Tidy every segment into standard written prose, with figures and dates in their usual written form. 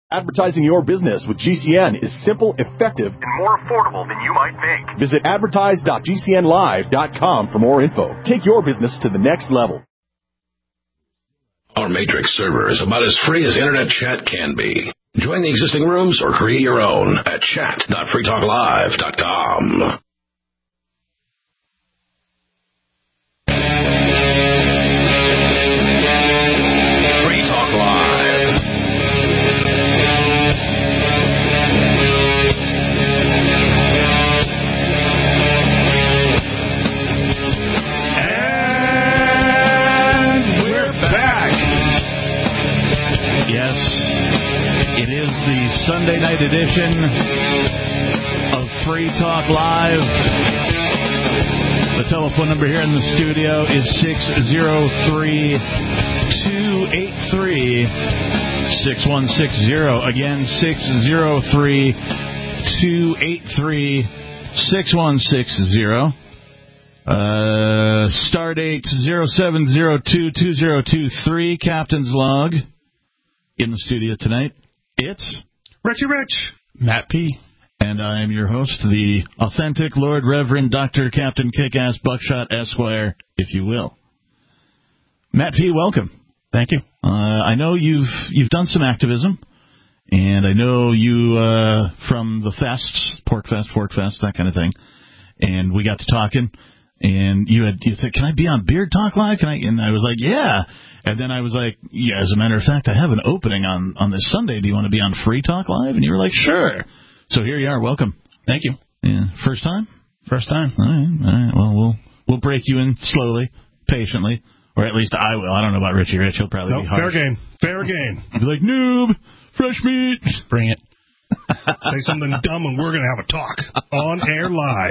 Advertising your business with GCN is simple, effective, and more affordable than you might think. Visit advertise.gcnlive.com for more info. Take your business to the next level. Our Matrix server is about as free as internet chat can be. Join the existing rooms or create your own at chat.freetalklive.com. Free Talk Live. And we're back. Yes, it is the Sunday night edition of Free Talk Live. The telephone number here in the studio is 603-283-6160. Again, 603-283-6160. Stardate 07022023. Captain's log. In the studio tonight, it's Richie Rich, Matt P. And I am your host, the authentic Lord Reverend Dr. Captain Kick-Ass Buckshot Esquire, if you will. Matt P., welcome. Thank you. I know you've done some activism, and I know you from the fests, Pork Fest, that kind of thing, and we got to talking, and you said, can I be on Beard Talk Live? And I was like, yeah. And then I was like, yeah, as a matter of fact, I have an opening on this Sunday. Do you want to be on Free Talk Live? And you were like, sure. So here you are. Welcome. Thank you. Yeah. First time? First time. All right. Well, we'll break you in slowly, patiently, or at least I will. I don't know about Richie Rich. He'll probably be harsh. Fair game. He'll be like, noob, fresh meat. Bring it. Say something dumb and we're going to have a talk on air live.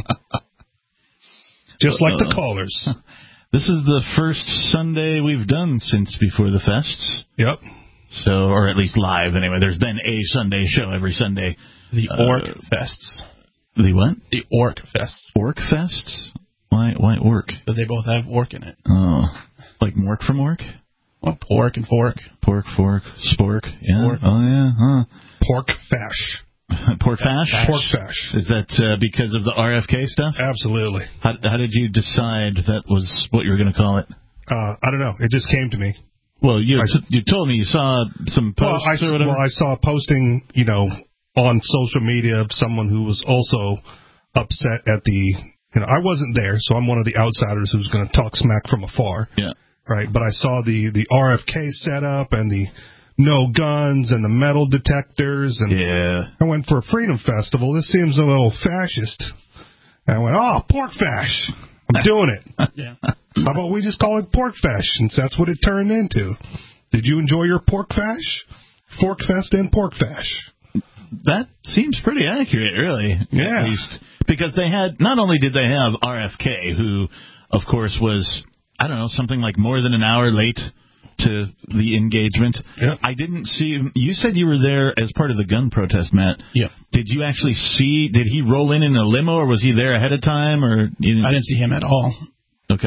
Just like the callers. This is the first Sunday we've done since before the fests. Yep. So, or at least live anyway. There's been a Sunday show every Sunday. The Orc Fests. The what? The Orc Fests. Orc Fests? Why orc? Because they both have orc in it. Oh. Like Mork from Ork? Well, pork and fork. Pork, fork, spork. Yeah. Spork. Oh, yeah. Huh. Pork fash. Pork fash? Pork fash. Is that because of the RFK stuff? Absolutely. How did you decide that was what you were going to call it? I don't know. It just came to me. Well, you told me you saw some posts or whatever. Well, I saw a posting, on social media of someone who was also upset at the, I wasn't there, so I'm one of the outsiders who's going to talk smack from afar. Yeah. Right. But I saw the RFK setup and the no guns and the metal detectors. And yeah. I went for a freedom festival. This seems a little fascist. And I went, pork fash. I'm doing it. Yeah. How about we just call it pork fash, since that's what it turned into? Did you enjoy your pork fash? Fork fest and pork fash. That seems pretty accurate, really. Yeah. At least. Because not only did they have RFK, who, of course, was, I don't know, something like more than an hour late to the engagement. Yep. I didn't see him. You said you were there as part of the gun protest, Matt. Yeah. Did you actually did he roll in a limo, or was he there ahead of time? Or I didn't see him at all. Okay.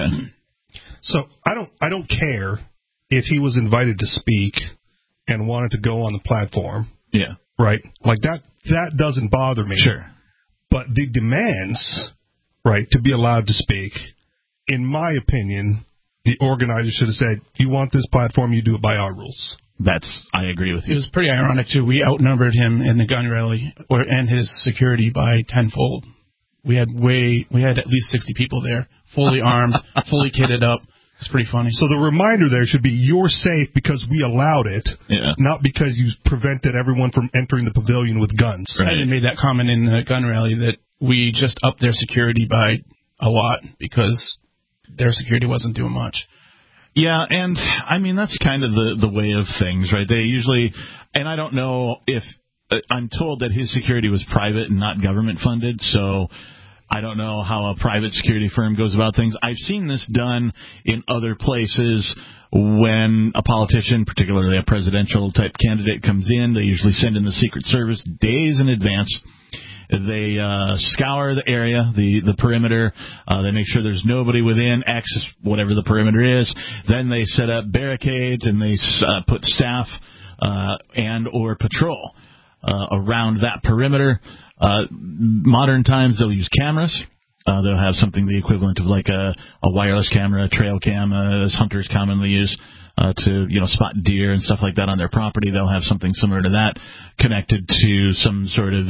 So I don't care if he was invited to speak and wanted to go on the platform. Yeah. Right? Like that doesn't bother me. Sure. But the demands, right, to be allowed to speak, in my opinion, the organizer should have said, you want this platform, you do it by our rules. I agree with you. It was pretty ironic, too. We outnumbered him in the gun rally and his security by tenfold. We had at least 60 people there, fully armed, fully kitted up. It's pretty funny. So the reminder there should be, you're safe because we allowed it, not because you prevented everyone from entering the pavilion with guns. Right. I made that comment in the gun rally that we just upped their security by a lot because their security wasn't doing much. Yeah, and I mean, that's kind of the way of things, right? They usually, and I don't know if, I'm told that his security was private and not government funded, so I don't know how a private security firm goes about things. I've seen this done in other places when a politician, particularly a presidential type candidate, comes in. They usually send in the Secret Service days in advance. They scour the area, the perimeter. They make sure there's nobody within X, whatever the perimeter is. Then they set up barricades and they put staff and or patrol around that perimeter. Modern times, they'll use cameras. They'll have something the equivalent of like a wireless camera, a trail cam, as hunters commonly use to spot deer and stuff like that on their property. They'll have something similar to that connected to some sort of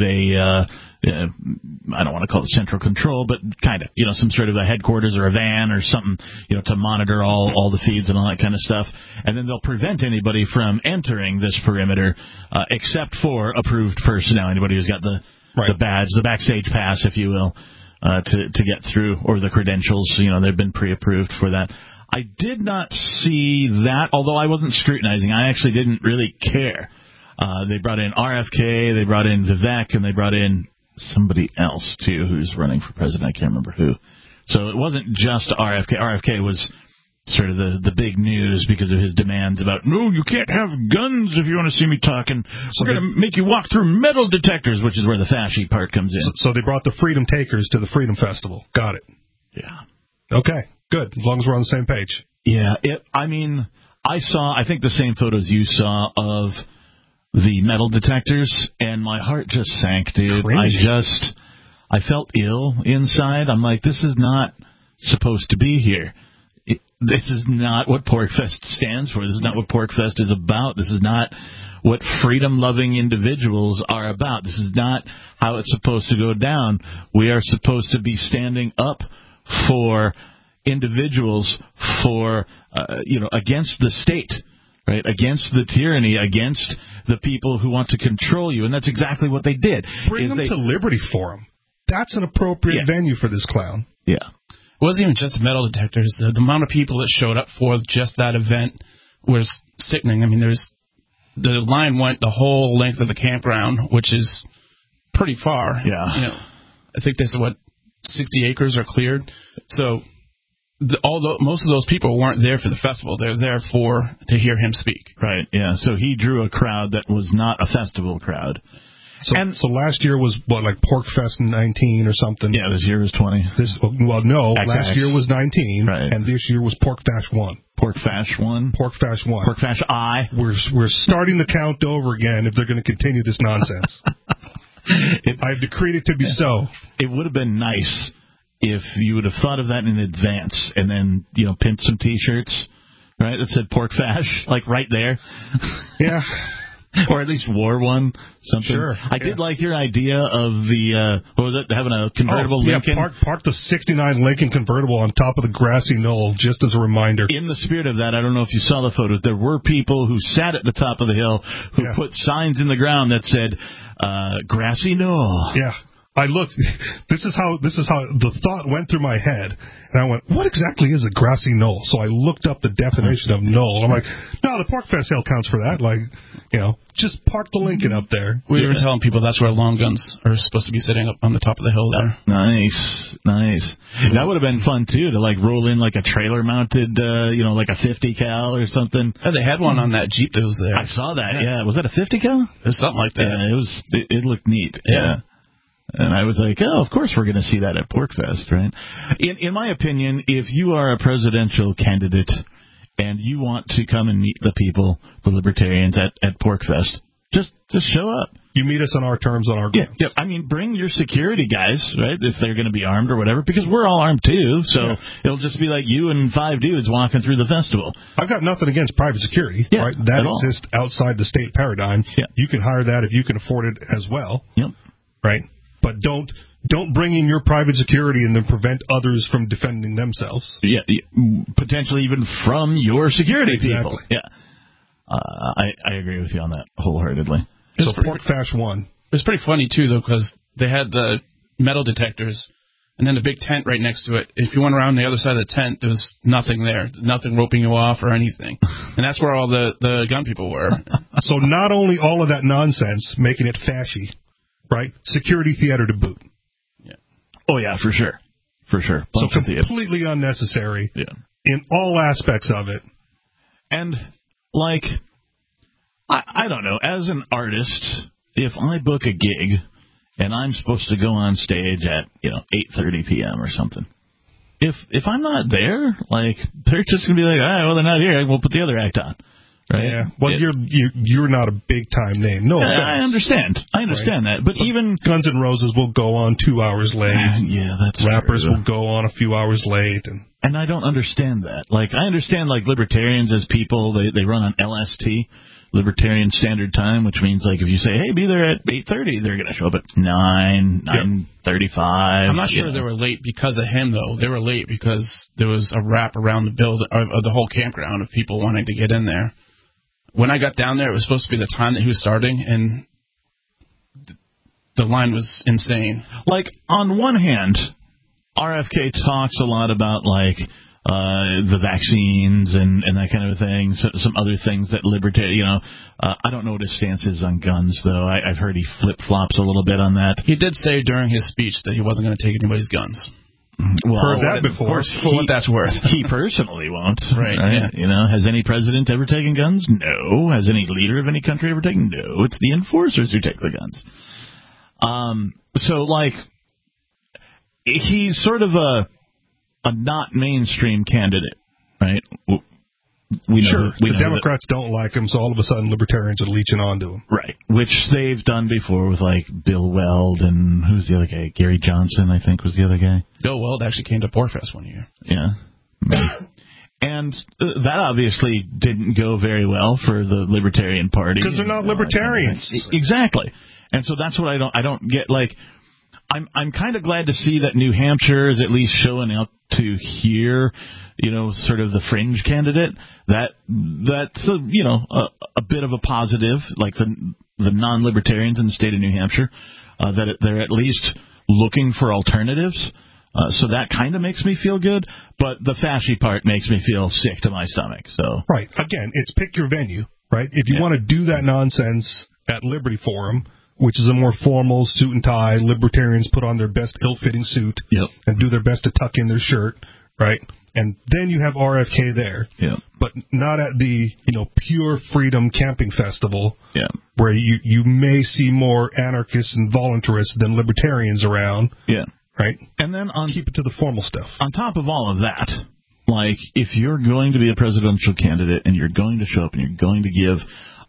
I don't want to call it central control, but kind of, some sort of a headquarters or a van or something, to monitor all the feeds and all that kind of stuff. And then they'll prevent anybody from entering this perimeter except for approved personnel, anybody who's got the badge, the backstage pass, if you will, to get through, or the credentials. They've been pre-approved for that. I did not see that, although I wasn't scrutinizing. I actually didn't really care. They brought in RFK, they brought in Vivek, and they brought in somebody else, too, who's running for president. I can't remember who. So it wasn't just RFK. RFK was sort of the big news because of his demands about, no, you can't have guns if you want to see me talking. We're going to make you walk through metal detectors, which is where the fashy part comes in. So they brought the Freedom Takers to the Freedom Festival. Got it. Yeah. Okay, good. As long as we're on the same page. Yeah. I think the same photos you saw of the metal detectors, and my heart just sank, dude. Crazy. I felt ill inside. I'm like, this is not supposed to be here. This is not what PorcFest stands for. This is not what PorcFest is about. This is not what freedom-loving individuals are about. This is not how it's supposed to go down. We are supposed to be standing up for individuals, for against the state, right? Against the tyranny, against the people who want to control you, and that's exactly what they did. Bring them to Liberty Forum. That's an appropriate venue for this clown. Yeah. It wasn't even just metal detectors. The amount of people that showed up for just that event was sickening. I mean, the line went the whole length of the campground, which is pretty far. Yeah. I think they said, 60 acres are cleared. So most of those people weren't there for the festival. They're there to hear him speak. Right, yeah. So he drew a crowd that was not a festival crowd. So last year was, like PorcFest 19 or something? Yeah, this year was 20. Last year was 19, right. And this year was PorcFest 1. PorcFest 1? PorcFest 1. PorcFest I. We're starting the count over again if they're going to continue this nonsense. I've decreed it to be so. It would have been nice if you would have thought of that in advance and then, pinned some T-shirts, right, that said PorcFest, like right there. Yeah. Or at least wore one, something. Sure. I did like your idea of the, what was it, having a convertible Lincoln? Park the 69 Lincoln convertible on top of the grassy knoll, just as a reminder. In the spirit of that, I don't know if you saw the photos, there were people who sat at the top of the hill who put signs in the ground that said, grassy knoll. Yeah. I looked. This is how the thought went through my head, and I went, "What exactly is a grassy knoll?" So I looked up the definition of knoll. I'm like, "No, the PorcFest hill counts for that. Like, just park the Lincoln up there." We were telling people that's where long guns are supposed to be sitting up on the top of the hill there. Nice. That would have been fun too, to like roll in like a trailer mounted, like a 50 cal or something. Yeah, they had one on that Jeep that was there. I saw that. Yeah, was that a 50 cal? It was something like that. Yeah, it looked neat. Yeah. And I was like, oh, of course we're going to see that at PorcFest, right? In my opinion, if you are a presidential candidate and you want to come and meet the people, the libertarians at PorcFest, just show up. You meet us on our terms, on our grounds. Yeah. I mean, bring your security guys, right, if they're going to be armed or whatever, because we're all armed too, so it'll just be like you and 5 dudes walking through the festival. I've got nothing against private security, right? That exists outside the state paradigm. Yeah. You can hire that if you can afford it as well. Yep. Right? But don't bring in your private security and then prevent others from defending themselves. Yeah, potentially even from your security people. Yeah, I agree with you on that wholeheartedly. So PorcFest 1. It's pretty funny too, though, because they had the metal detectors and then the big tent right next to it. If you went around the other side of the tent, there was nothing there, nothing roping you off or anything, and that's where all the gun people were. So not only all of that nonsense, making it fashy. Right? Security theater to boot. Yeah. Oh, yeah, for sure. So completely unnecessary in all aspects of it. And, like, I don't know, as an artist, if I book a gig and I'm supposed to go on stage at, 8:30 p.m. or something, if I'm not there, like, they're just going to be like, all right, well, they're not here, we'll put the other act on. Right? Yeah. Well, you're not a big time name. No offense. I understand that. But even Guns N' Roses will go on 2 hours late. Yeah, that's Rappers true. will go on a few hours late. And I don't understand that. Like, I understand, like, libertarians as people, they run on LST, Libertarian Standard Time, which means, like, if you say, hey, be there at 8:30, they're going to show up at 9:35. I'm not sure they were late because of him, though. They were late because there was a wrap around the the whole campground of people wanting to get in there. When I got down there, it was supposed to be the time that he was starting, and the line was insane. Like, on one hand, RFK talks a lot about, like, the vaccines and that kind of thing, some other things that libertarian, I don't know what his stance is on guns, though. I've heard he flip-flops a little bit on that. He did say during his speech that he wasn't going to take anybody's guns. Well, heard that before. For what that's worth. He personally won't. Right. Yeah. Has any president ever taken guns? No. Has any leader of any country ever taken? No. It's the enforcers who take the guns. So, like, he's sort of a not mainstream candidate, right? We know the Democrats don't like him, so all of a sudden libertarians are leeching onto him. Right, which they've done before with, like, Bill Weld and who's the other guy? Gary Johnson, I think, was the other guy. Bill Weld actually came to Porkfest one year. Yeah. And that obviously didn't go very well for the Libertarian Party. Because they're not libertarians. Exactly. And so that's what I don't get. Like, I'm kind of glad to see that New Hampshire is at least showing up to hear, sort of the fringe candidate. That's a bit of a positive, like the non-libertarians in the state of New Hampshire, that they're at least looking for alternatives. So that kind of makes me feel good, but the fashy part makes me feel sick to my stomach. So right, again, it's pick your venue, right? If you want to do that nonsense at Liberty Forum, which is a more formal suit and tie, libertarians put on their best ill-fitting suit and do their best to tuck in their shirt, right? And then you have RFK there, but not at the Pure Freedom Camping Festival, where you may see more anarchists and voluntarists than libertarians around, right? And then keep it to the formal stuff. On top of all of that, like, if you're going to be a presidential candidate and you're going to show up and you're going to give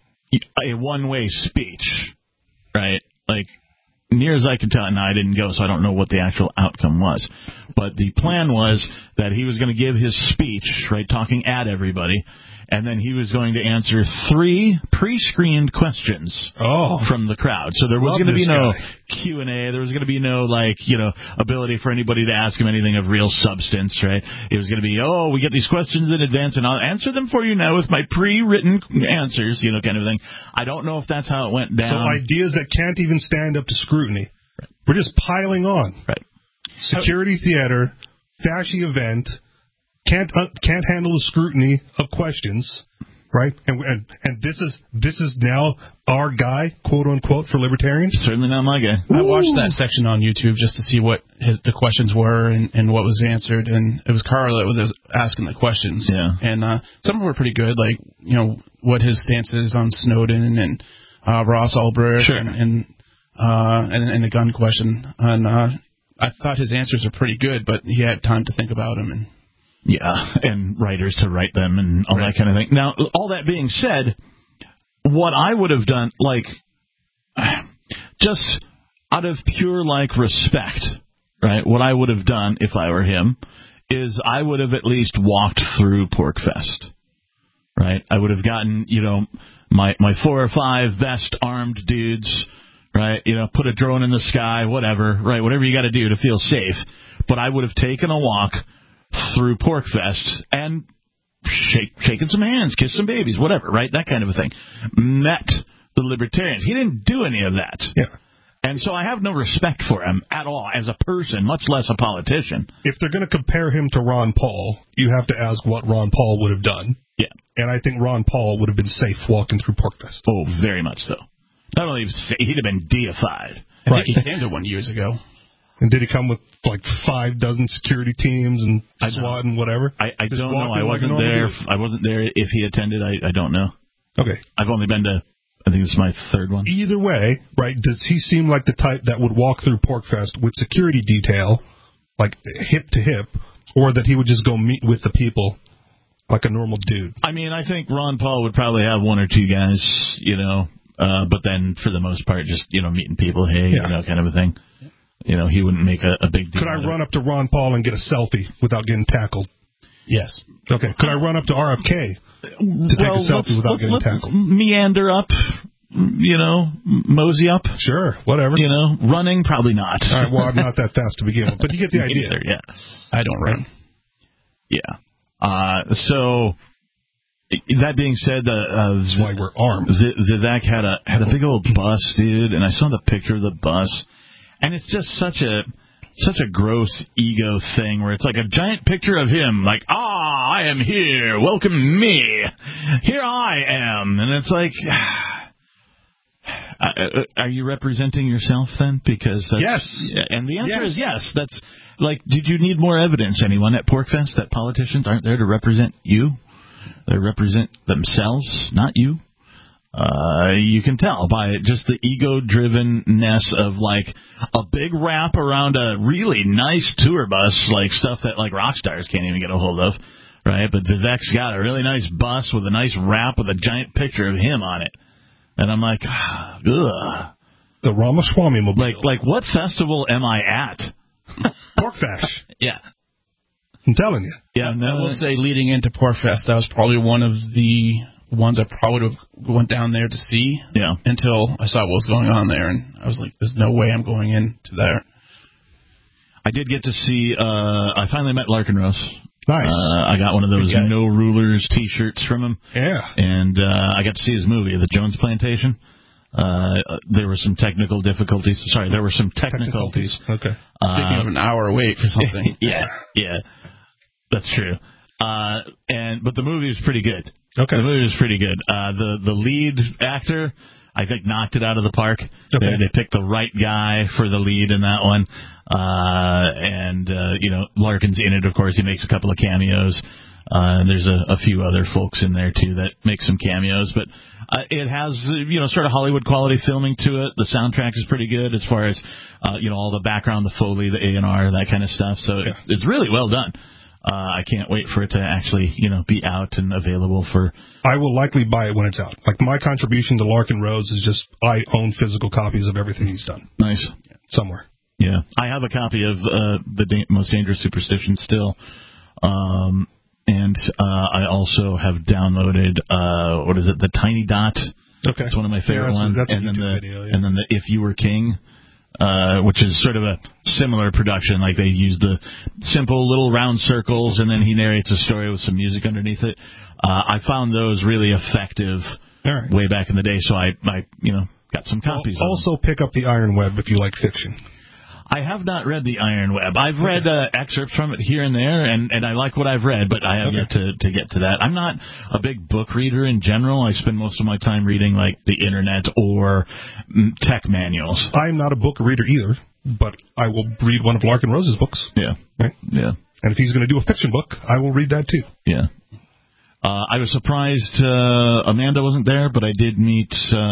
a one-way speech, right? Like, near as I can tell, and I didn't go, so I don't know what the actual outcome was. But the plan was that he was going to give his speech, right, talking at everybody, and then he was going to answer 3 pre-screened questions from the crowd. So there was going to be no Q&A. There was going to be no, ability for anybody to ask him anything of real substance, right? It was going to be, we get these questions in advance, and I'll answer them for you now with my pre-written answers, kind of thing. I don't know if that's how it went down. So ideas that can't even stand up to scrutiny. Right. We're just piling on. Right. Security theater, fashy event, can't handle the scrutiny of questions, right? And this is now our guy, quote unquote, for libertarians. Certainly not my guy. I watched that section on YouTube just to see what the questions were and what was answered, and it was Carl that was asking the questions. Yeah. And some of them were pretty good, like what his stance is on Snowden and Ross Ulbricht and the gun question. And I thought his answers were pretty good, but he had time to think about them. And writers to write them and all that kind of thing. Now, all that being said, what I would have done, just out of pure, respect, right, what I would have done if I were him is I would have at least walked through PorkFest, right? I would have gotten, my 4 or 5 best armed dudes, right, put a drone in the sky, whatever, right, whatever you got to do to feel safe. But I would have taken a walk through PorkFest and shaking some hands, kissed some babies, whatever, right? That kind of a thing. Met the libertarians. He didn't do any of that. Yeah. And so I have no respect for him at all as a person, much less a politician. If they're going to compare him to Ron Paul, you have to ask what Ron Paul would have done. Yeah. And I think Ron Paul would have been safe walking through PorkFest. Oh, very much so. Not only he'd have been deified. I think he came to one years ago. And did he come with 5 dozen security teams and SWAT and whatever? I don't know. I wasn't there. I wasn't there. If he attended, I don't know. Okay. I've only been to, I think this is my 3rd one. Either way, right, does he seem like the type that would walk through PorkFest with security detail, hip to hip, or that he would just go meet with the people like a normal dude. I mean, I think Ron Paul would probably have one or two guys, you know, but then for the most part, just, you know, meeting people, hey, you know, kind of a thing. You know, he wouldn't make a big deal. Could I run up to Ron Paul and get a selfie without getting tackled? Yes. Okay. Could I run up to RFK to take a selfie without getting tackled? Meander up, you know, mosey up. Sure, whatever. You know, running, probably not. All right, well, I'm not that fast to begin with, but you get the idea. Either, yeah. I don't run. Yeah. So, that being said, that's why we're armed. Vivek had a big old bus, dude, and I saw the picture of the bus, and it's just such a gross ego thing where it's like a giant picture of him, like, I am here, welcome me, here I am, and it's like, are you representing yourself then? Because that's, yes, and the answer is yes. That's like, did you need more evidence, anyone, at PorcFest that politicians aren't there to represent you? They represent themselves, not you. You can tell by it, just the ego-drivenness of, like, a big wrap around a really nice tour bus, like stuff that, like, rock stars can't even get a hold of, right? But Vivek's got a really nice bus with a nice wrap with a giant picture of him on it. And I'm like, ugh. The Ramaswamy Mobile. Like, what festival am I at? PorcFest. Yeah. I'm telling you. Yeah, I will say, leading into PorcFest, that was probably one of the ones I probably would have went down there to see. Yeah. Until I saw what was going on there, and I was like, "There's no way I'm going into there." I did get to see. I finally met Larkin Rose. Nice. I got one of those No Rulers T-shirts from him. Yeah. And I got to see his movie, The Jones Plantation. There were some technical difficulties. Sorry, there were some technicalities. Okay. Speaking of an hour wait for something. Yeah. That's true. But the movie was pretty good. Okay. The movie was pretty good. The lead actor, I think, knocked it out of the park. Okay. They picked the right guy for the lead in that one. You know, Larkin's in it, of course. He makes a couple of cameos. There's a few other folks in there, too, that make some cameos. But it has, you know, sort of Hollywood quality filming to it. The soundtrack is pretty good as far as, you know, all the background, the Foley, the A&R, that kind of stuff. So it's really well done. I can't wait for it to actually, you know, be out and available for... I will likely buy it when it's out. Like, my contribution to Larkin Rose is just I own physical copies of everything he's done. Nice. Somewhere. Yeah. I have a copy of The Most Dangerous Superstition still. And I also have downloaded, The Tiny Dot. Okay. It's one of my favorite ones. That's and a then video, and then the If You Were King. Which is sort of a similar production. Like, they use the simple little round circles, and then he narrates a story with some music underneath it. I found those really effective way back in the day, so I you know, got some copies. Also, pick up the Iron Web if you like fiction. I have not read the Iron Web. I've read excerpts from it here and there, and I like what I've read, but I have yet to get to that. I'm not a big book reader in general. I spend most of my time reading, like, the internet or tech manuals. I'm not a book reader either, but I will read one of Larkin Rose's books. Yeah. Right? Yeah. And if he's going to do a fiction book, I will read that too. Yeah. I was surprised Amanda wasn't there, but I did meet,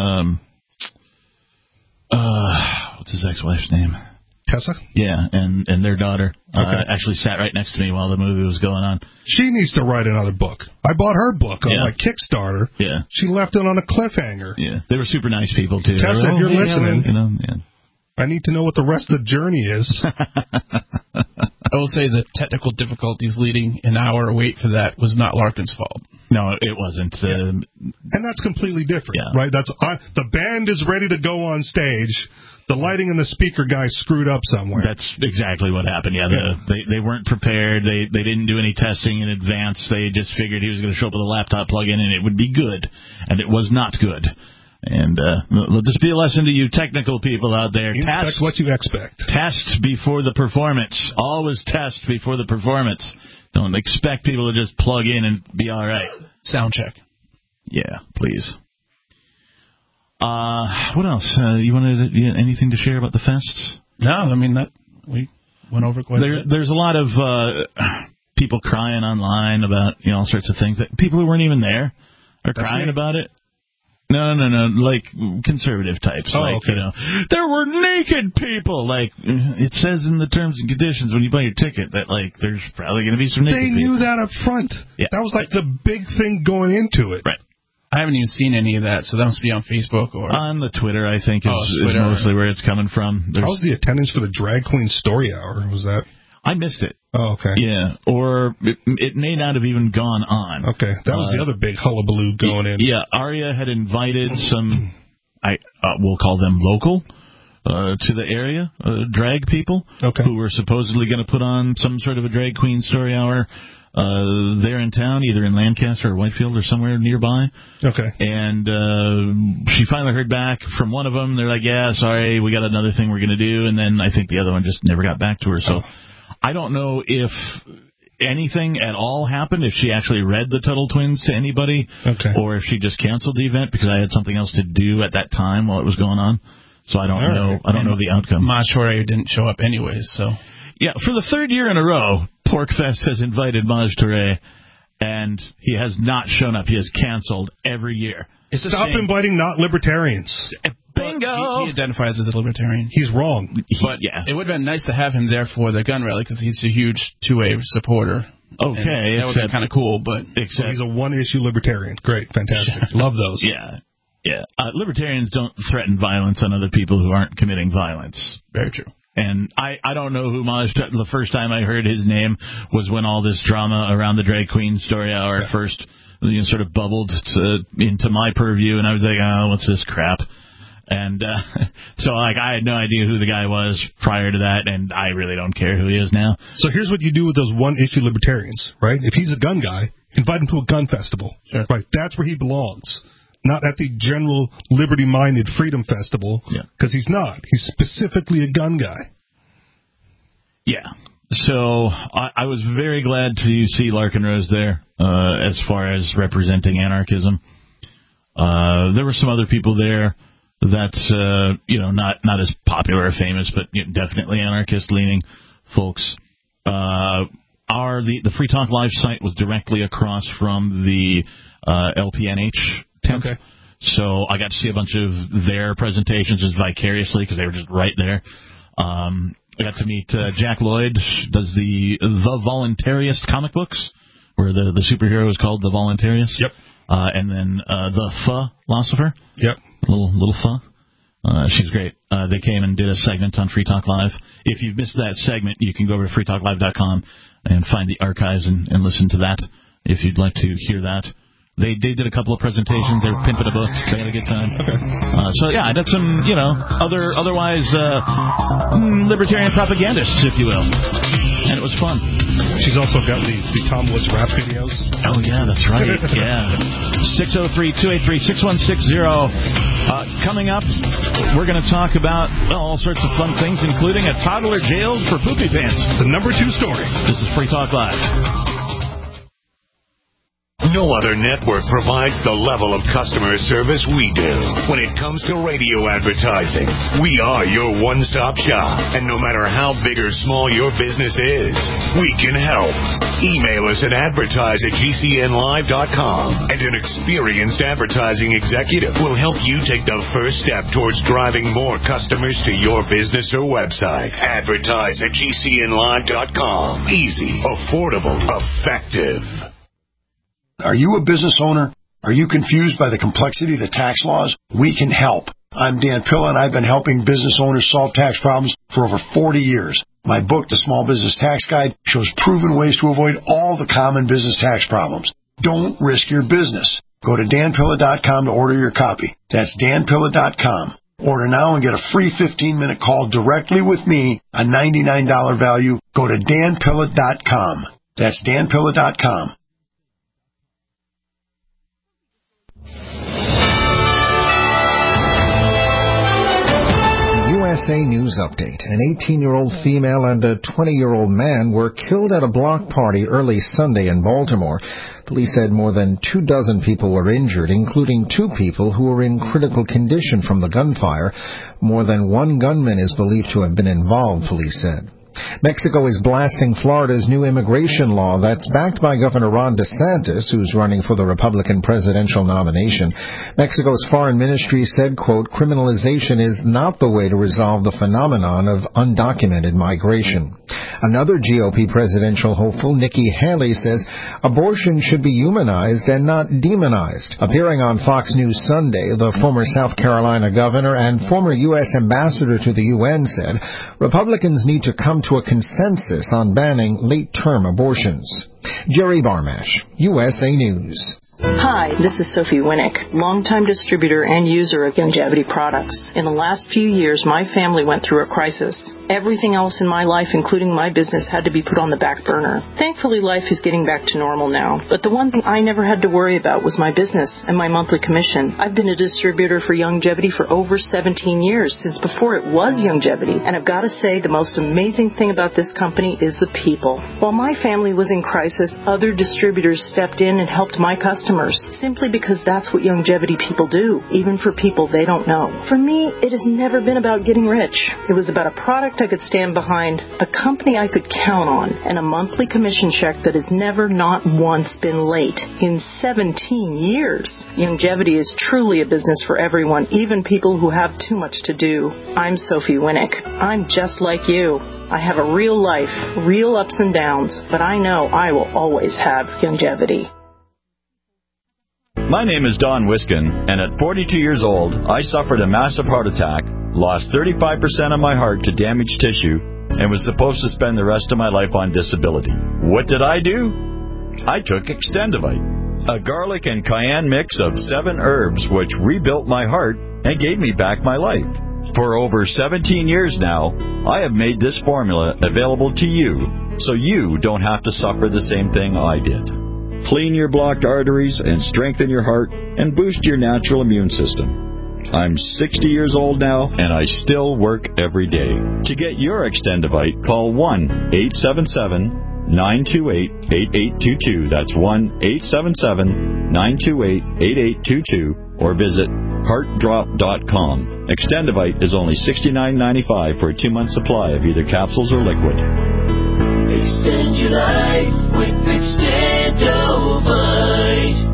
what's his ex-wife's name? Tessa? Yeah, and their daughter actually sat right next to me while the movie was going on. She needs to write another book. I bought her book on my Kickstarter. Yeah. She left it on a cliffhanger. Yeah. They were super nice people, too. Tessa, if you're listening, you know, I need to know what the rest of the journey is. I will say the technical difficulties leading an hour wait for that was not Larkin's fault. No, it wasn't. And that's completely different, right? That's the band is ready to go on stage. The lighting and the speaker guy screwed up somewhere. That's exactly what happened. Yeah, they weren't prepared. They didn't do any testing in advance. They just figured he was going to show up with a laptop plug-in and it would be good, and it was not good. And let this be a lesson to you technical people out there. Expect what you expect. Test before the performance. Always test before the performance. Don't expect people to just plug in and be all right. Sound check. Yeah, please. What else? You wanted anything to share about the fests? No, I mean, that we went over quite a bit. There's a lot of people crying online about all sorts of things that people who weren't even there are crying about it. No, like conservative types. Okay. There were naked people. Like, it says in the terms and conditions when you buy your ticket that, like, there's probably going to be some naked people. They knew that up front. Yeah. That was, like, the big thing going into it. Right. I haven't even seen any of that, so that must be on Facebook or... On the Twitter, I think, is mostly where it's coming from. How was the attendance for the Drag Queen Story Hour? Was that... I missed it. Oh, okay. Yeah, or it may not have even gone on. Okay, that was the other big hullabaloo going in. Yeah, Aria had invited some, we'll call them local, to the area, drag people, who were supposedly going to put on some sort of a Drag Queen Story Hour there in town, either in Lancaster or Whitefield or somewhere nearby. Okay. And she finally heard back from one of them. They're like, yeah, sorry, we got another thing we're going to do. And then I think the other one just never got back to her. So I don't know if anything at all happened, if she actually read the Tuttle Twins to anybody, or if she just canceled the event because I had something else to do at that time while it was going on. So I don't know. I don't know the outcome. Maj Toure didn't show up anyways, so. Yeah, for the third year in a row, PorcFest has invited Maj Toure, and he has not shown up. He has canceled every year. Stop inviting not libertarians. Bingo! He identifies as a libertarian. He's wrong. But it would have been nice to have him there for the gun rally because he's a huge 2A supporter. Okay. That would be kind of cool, but... So he's a one-issue libertarian. Great. Fantastic. Love those. Yeah. Libertarians don't threaten violence on other people who aren't committing violence. Very true. And I don't know who Maj... The first time I heard his name was when all this drama around the Drag Queen Story Hour first sort of bubbled into my purview, and I was like, oh, what's this crap? And so, like, I had no idea who the guy was prior to that, and I really don't care who he is now. So here's what you do with those one-issue libertarians, right? If he's a gun guy, invite him to a gun festival. Sure. Right? That's where he belongs. Not at the general liberty-minded freedom festival, because he's not. He's specifically a gun guy. Yeah. So I was very glad to see Larkin Rose there as far as representing anarchism. There were some other people there that, not as popular or famous, but definitely anarchist-leaning folks. The Free Talk Live site was directly across from the LPNH tent. Okay. So I got to see a bunch of their presentations just vicariously because they were just right there. I got to meet Jack Lloyd, does the Voluntarist comic books, where the superhero is called the Voluntarist. Yep. And then the Philosopher. Yep. Little Pho. She's great. They came and did a segment on Free Talk Live. If you've missed that segment, you can go over to freetalklive.com and find the archives and listen to that if you'd like to hear that. They did a couple of presentations. They were pimping a book. They had a good time. Okay. I did some, otherwise libertarian propagandists, if you will. And it was fun. She's also got the Tom Woods rap videos. Oh, yeah, that's right. Yeah. 603-283-6160. Coming up, we're going to talk about all sorts of fun things, including a toddler jailed for poopy pants. The number 2 story. This is Free Talk Live. No other network provides the level of customer service we do. When it comes to radio advertising, we are your one-stop shop. And no matter how big or small your business is, we can help. Email us at advertise@gcnlive.com, and an experienced advertising executive will help you take the first step towards driving more customers to your business or website. Advertise@gcnlive.com. Easy, affordable, effective. Are you a business owner? Are you confused by the complexity of the tax laws? We can help. I'm Dan Pilla, and I've been helping business owners solve tax problems for over 40 years. My book, The Small Business Tax Guide, shows proven ways to avoid all the common business tax problems. Don't risk your business. Go to danpilla.com to order your copy. That's danpilla.com. Order now and get a free 15-minute call directly with me, a $99 value. Go to danpilla.com. That's danpilla.com. USA News Update. An 18-year-old female and a 20-year-old man were killed at a block party early Sunday in Baltimore. Police said more than 24 people were injured, including 2 people who were in critical condition from the gunfire. More than 1 gunman is believed to have been involved, police said. Mexico is blasting Florida's new immigration law that's backed by Governor Ron DeSantis, who's running for the Republican presidential nomination. Mexico's foreign ministry said, quote, criminalization is not the way to resolve the phenomenon of undocumented migration. Another GOP presidential hopeful, Nikki Haley, says abortion should be humanized and not demonized. Appearing on Fox News Sunday, the former South Carolina governor and former U.S. ambassador to the UN said Republicans need to come to a consensus on banning late-term abortions. Jerry Barmash, USA News. Hi, this is Sophie Winnick, longtime distributor and user of Youngevity products. In the last few years, my family went through a crisis. Everything else in my life, including my business, had to be put on the back burner. Thankfully, life is getting back to normal now. But the one thing I never had to worry about was my business and my monthly commission. I've been a distributor for Youngevity for over 17 years, since before it was Youngevity. And I've got to say, the most amazing thing about this company is the people. While my family was in crisis, other distributors stepped in and helped my customers, simply because that's what Youngevity people do, even for people they don't know. For me, it has never been about getting rich. It was about a product I could stand behind, a company I could count on, and a monthly commission check that has never, not once, been late in 17 years. Youngevity is truly a business for everyone, even people who have too much to do. I'm Sophie Winnick. I'm just like you. I have a real life, real ups and downs, but I know I will always have Youngevity. My name is Don Wiskin, and at 42 years old, I suffered a massive heart attack, lost 35% of my heart to damaged tissue, and was supposed to spend the rest of my life on disability. What did I do? I took Extendivite, a garlic and cayenne mix of 7 herbs which rebuilt my heart and gave me back my life. For over 17 years now, I have made this formula available to you, so you don't have to suffer the same thing I did. Clean your blocked arteries and strengthen your heart and boost your natural immune system. I'm 60 years old now, and I still work every day. To get your Extendivite, call 1-877-928-8822. That's 1-877-928-8822, or visit heartdrop.com. Extendivite is only $69.95 for a 2-month supply of either capsules or liquid. Extend your life with Extendovite.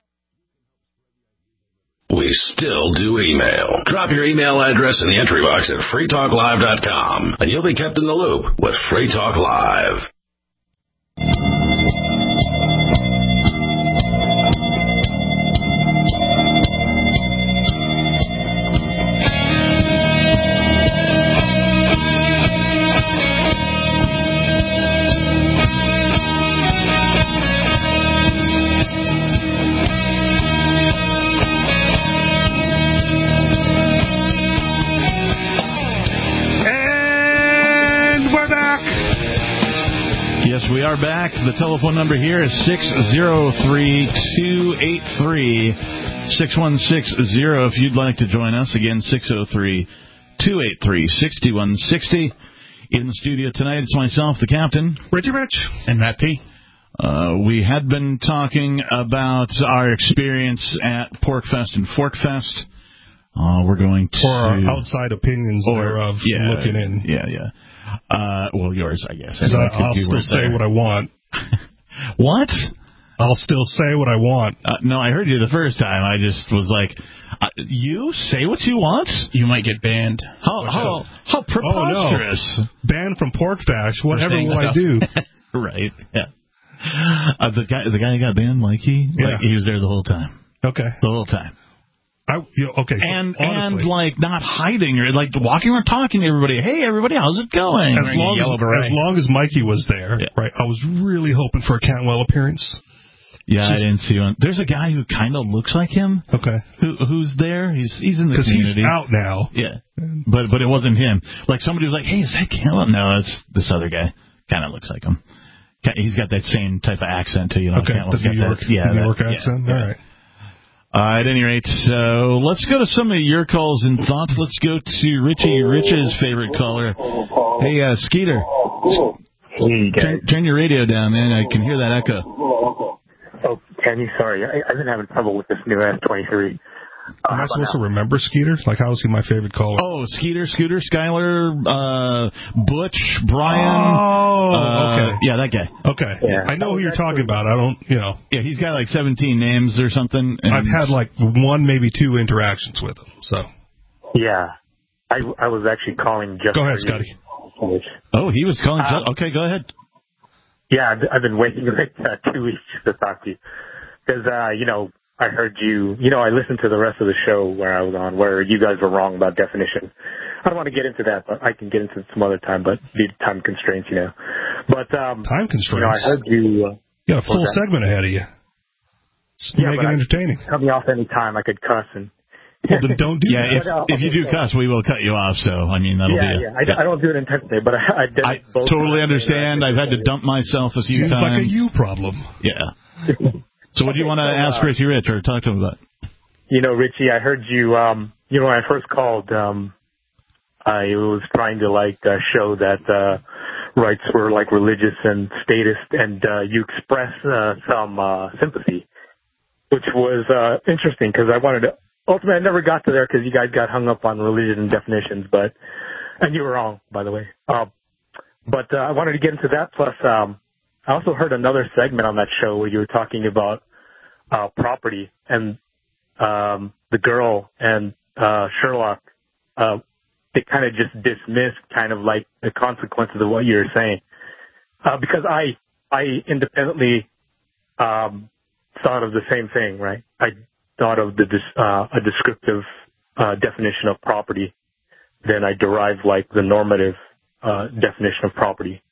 We still do email. Drop your email address in the entry box at freetalklive.com, and you'll be kept in the loop with Free Talk Live. We are back. The telephone number here is 603-283-6160 if you'd like to join us. Again, 603-283-6160. In the studio tonight, it's myself, the captain, Richie Rich, and Matt P. We had been talking about our experience at PorkFest and ForkFest. We're going to... Or our outside opinions thereof looking in. Yeah. Well, yours, I guess. I'll still say what I want. What? I'll still say what I want. No, I heard you the first time. I just was like, you say what you want? You might get banned. How preposterous. Oh, no. Banned from PorkFest. Whatever will I do? Right, yeah. The guy who got banned, Mikey, he was there the whole time. Okay. The whole time. Okay, so and honestly, like not hiding or like walking around talking to everybody. Hey, everybody, how's it going? As long as Mikey was there, right? I was really hoping for a Cantwell appearance. Yeah, I didn't see one. There's a guy who kind of looks like him. Okay, who's there? He's in the community. He's out now. Yeah, but it wasn't him. Like somebody was like, "Hey, is that Cantwell?" No, it's this other guy. Kind of looks like him. He's got that same type of accent too. Okay, the New York accent. All right. At any rate, so let's go to some of your calls and thoughts. Let's go to Rich's favorite caller. Hey, Skeeter. Hey, guys. Turn your radio down, man. I can hear that echo. Oh, can you? Sorry. I've been having trouble with this new S23. Am I supposed to remember Skeeter? Like, how is he my favorite caller? Oh, Scooter, Skyler, Butch, Brian. Oh, okay. Yeah, that guy. Okay. Yeah. I know who you're talking about. I don't, Yeah, he's got like 17 names or something. I've had like 1, maybe 2 interactions with him, so. Yeah. I was actually calling just. Go ahead, Scotty. Oh, he was calling. Okay, go ahead. Yeah, I've been waiting like 2 weeks to talk to you. Because, I heard you, I listened to the rest of the show where I was on, where you guys were wrong about definition. I don't want to get into that, but I can get into it some other time, but due to time constraints, But, time constraints? I heard you. You got a full segment ahead of you. Make it entertaining. Cut me off any time. I could cuss and. Well, then don't do that. Yeah, if you do cuss, we will cut you off. So, I mean, that'll be. I don't do it intentionally, but I totally understand. I've had to dump myself a few times. Seems like a you problem. Yeah. So, what do you want to ask Richie Rich or talk to him about? Richie, I heard you. When I first called, I was trying to show that rights were like religious and statist, and you expressed some sympathy, which was interesting because I wanted to. Ultimately, I never got to there because you guys got hung up on religion and definitions, and you were wrong, by the way. But I wanted to get into that. Plus, I also heard another segment on that show where you were talking about property and the girl and Sherlock. They kind of just dismissed kind of like the consequences of what you were saying. Because I independently thought of the same thing, right? I thought of a descriptive definition of property, then I derived like the normative definition of property.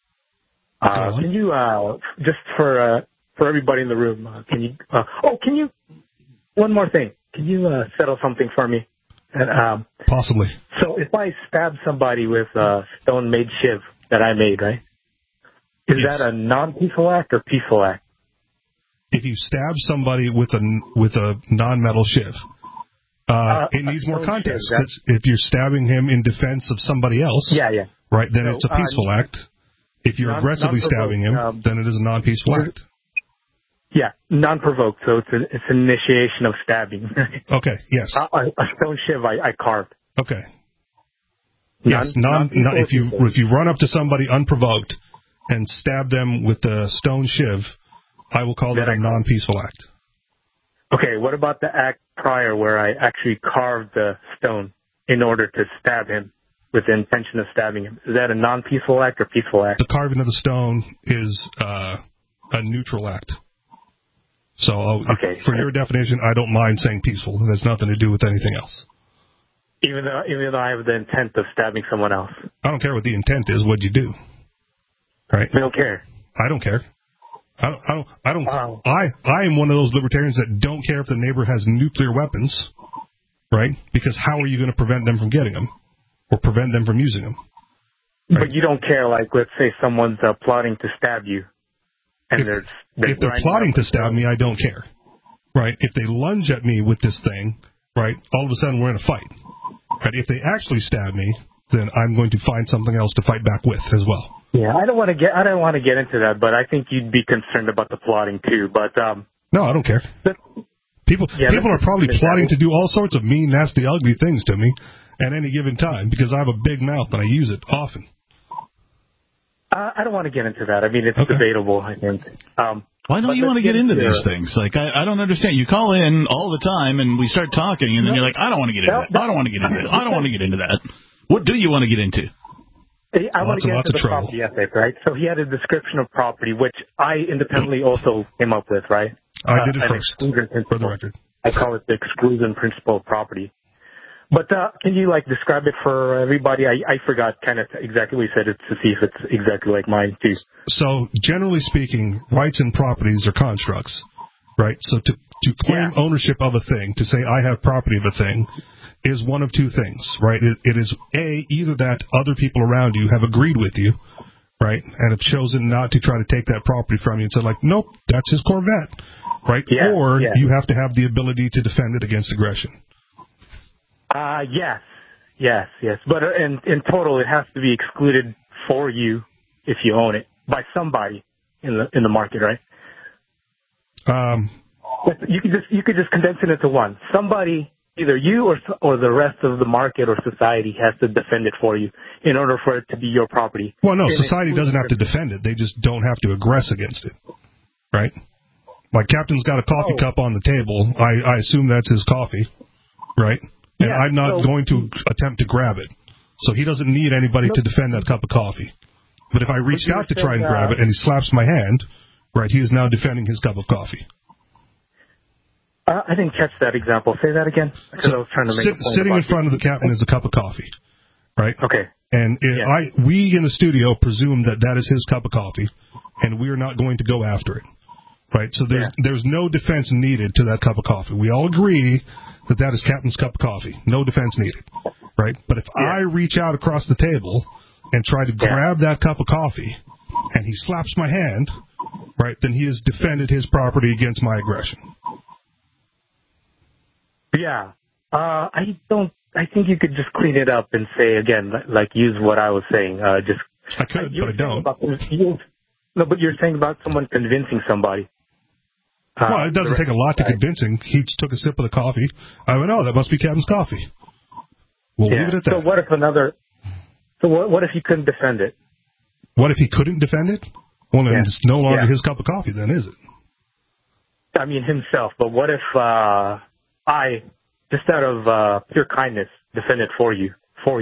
Can you just for everybody in the room? Can you? One more thing. Can you settle something for me? And, possibly. So if I stab somebody with a stone-made shiv that I made, right? Is that a non-peaceful act or peaceful act? If you stab somebody with a non-metal shiv, it needs more context. If you're stabbing him in defense of somebody else, right, then it's a peaceful act. If you're aggressively stabbing him, then it is a non-peaceful act. Yeah, non-provoked, so it's an initiation of stabbing. Okay, yes. A stone shiv I carved. Okay. Yes, if you run up to somebody unprovoked and stab them with the stone shiv, I will call that a non-peaceful act. Okay, what about the act prior where I actually carved the stone in order to stab him with the intention of stabbing him? Is that a non-peaceful act or peaceful act? The carving of the stone is a neutral act. So for your definition, I don't mind saying peaceful. It has nothing to do with anything else. Even though I have the intent of stabbing someone else? I don't care what the intent is. What'd you do? Right? You don't care? I don't care. I am one of those libertarians that don't care if the neighbor has nuclear weapons, right? Because how are you going to prevent them from getting them or prevent them from using them? Right? But you don't care, like, let's say someone's plotting to stab you. And if they're plotting to stab me, I don't care, right? If they lunge at me with this thing, right, all of a sudden we're in a fight. Right? If they actually stab me, then I'm going to find something else to fight back with as well. Yeah, I don't want to get into that, but I think you'd be concerned about the plotting too. But no, I don't care. People are probably plotting to do all sorts of mean, nasty, ugly things to me at any given time because I have a big mouth and I use it often. I don't want to get into that. I mean, it's debatable, I think. Why don't you want to get into these things? Like, I don't understand. You call in all the time and we start talking, and then you're like, I don't want to get into that. I don't want to get into it. I don't want to get into that. What do you want to get into? I want to get into the property ethic, right? So he had a description of property, which I independently also came up with, right? I did it first, for the record. I call it the exclusion principle of property. But can you, like, describe it for everybody? I forgot kind of exactly what you said to see if it's exactly like mine, too. So, generally speaking, rights and properties are constructs, right? So to claim ownership of a thing, to say I have property of a thing, is one of two things, right? It is, either that other people around you have agreed with you, right, and have chosen not to try to take that property from you and said, like, nope, that's his Corvette, right? Or you have to have the ability to defend it against aggression. Yes. But in total, it has to be excluded for you if you own it by somebody in the market, right? You could just condense it into one. Somebody, either you or the rest of the market or society, has to defend it for you in order for it to be your property. Well, no, society doesn't have to defend it. They just don't have to aggress against it, right? Like Captain's got a coffee cup on the table. I assume that's his coffee, right? And I'm not going to attempt to grab it. So he doesn't need anybody to defend that cup of coffee. But if I reached out to try and grab it and he slaps my hand, right, he is now defending his cup of coffee. I didn't catch that example. Say that again. Because I was trying to make a point sitting in front of the captain is a cup of coffee, right? Okay. And we in the studio presume that is his cup of coffee, and we are not going to go after it, right? So there's no defense needed to that cup of coffee. We all agree that is Captain's cup of coffee. No defense needed, right? But if I reach out across the table and try to grab that cup of coffee, and he slaps my hand, right, then he has defended his property against my aggression. Yeah. I think you could just clean it up and say, again, like use what I was saying. I could, but I don't. No, but you're saying about someone convincing somebody. Well, it doesn't take a lot to convincing. He just took a sip of the coffee. I went, oh, that must be Captain's coffee. We'll leave it at that. So what if what if he couldn't defend it? What if he couldn't defend it? Well, then it's no longer his cup of coffee, then, is it? I mean, himself. But what if I, just out of pure kindness, defend it for you?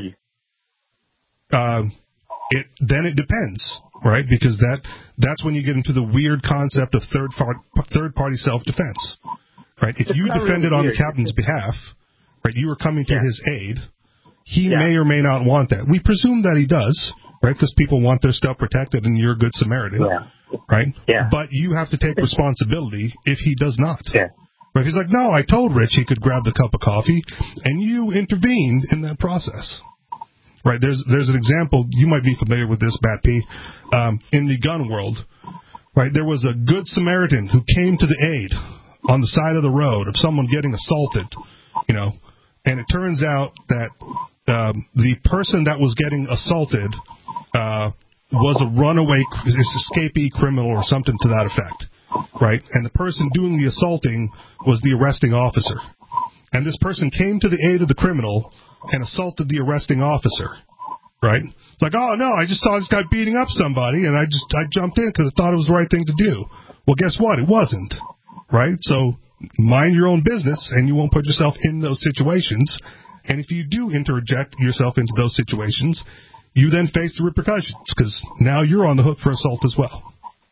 Then it depends, right? Because that's when you get into the weird concept of third party self-defense, right? If you defend it on the captain's behalf, right, you are coming to his aid. He may or may not want that. We presume that he does, right? Because people want their stuff protected, and you're a good Samaritan, right? Yeah. But you have to take responsibility if he does not. Yeah. Right? He's like, no, I told Rich he could grab the cup of coffee, and you intervened in that process. Right, there's an example, you might be familiar with this, Bat P. In the gun world, right, there was a good Samaritan who came to the aid on the side of the road of someone getting assaulted, and it turns out that the person that was getting assaulted was a runaway, escapee criminal or something to that effect, right? And the person doing the assaulting was the arresting officer. And this person came to the aid of the criminal and assaulted the arresting officer, right? It's like, oh, no, I just saw this guy beating up somebody, and I jumped in because I thought it was the right thing to do. Well, guess what? It wasn't, right? So mind your own business, and you won't put yourself in those situations. And if you do interject yourself into those situations, you then face the repercussions because now you're on the hook for assault as well.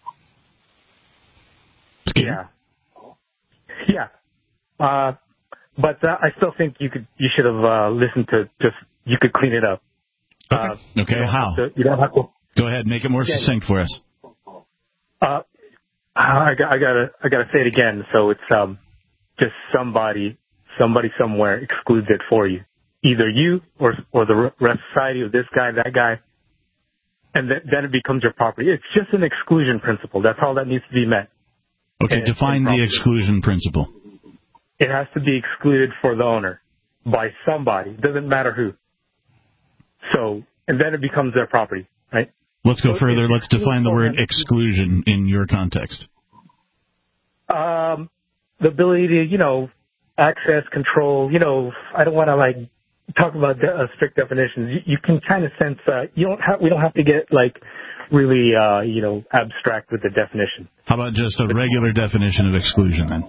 Yeah. Yeah. But I still think you should have listened to you could clean it up. Okay, how? You don't have to. Go ahead, make it more succinct for us. I gotta say it again. So it's just somebody somewhere excludes it for you, either you or the rest of society, or this guy, that guy, and then it becomes your property. It's just an exclusion principle. That's all that needs to be met. Okay, define the exclusion principle. It has to be excluded for the owner by somebody. It doesn't matter who. So, and then it becomes their property, right? Let's go further. Let's define the word exclusion in your context. The ability to, access, control, I don't want to talk about strict definitions. You can kind of sense, we don't have to get really, abstract with the definition. How about just a regular definition of exclusion then?